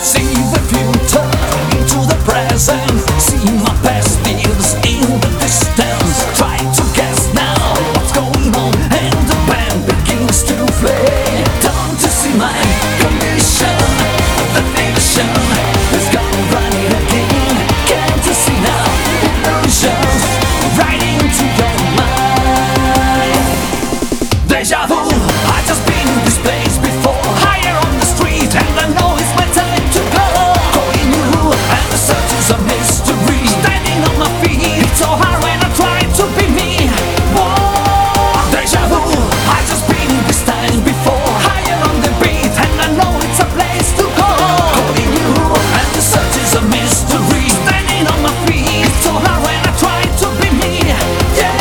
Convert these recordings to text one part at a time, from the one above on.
See the future into the present. See my past lives in the distance. Try to guess now what's going on, and the band begins to play. Don't you see my condition? The nation is gone running again. Can't you see now? Illusions right into your mind. Deja vu. I just been in this place before. Higher on the street, and I know it's my time to go. Calling you, and the search is a mystery. Standing on my feet, it's so hard when I try to be me. Whoa, deja vu. I just been in this time before. Higher on the beat, and I know it's a place to go. Calling you, and the search is a mystery. Standing on my feet, it's so hard when I try to be me. Yeah.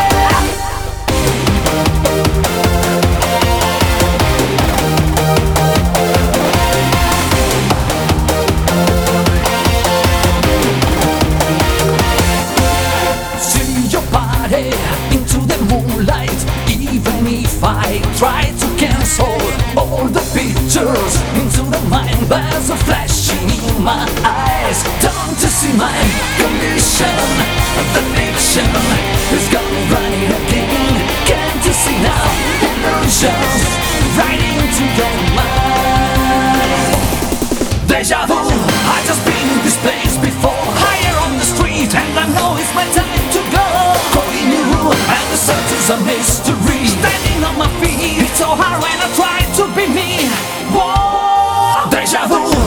See your body into the moonlight. Even if I try to cancel all the pictures into the mind, there's a flashing in my eyes. Don't you see my condition? The nation is gone running again. Can't you see now? Illusions right into your mind. Deja vu. I just been in this place before. Higher on the street, and I know it's my time to go. Calling you, and the search is a mystery. Standing on my feet, it's so hard when I try to be me. Whoa, deja vu.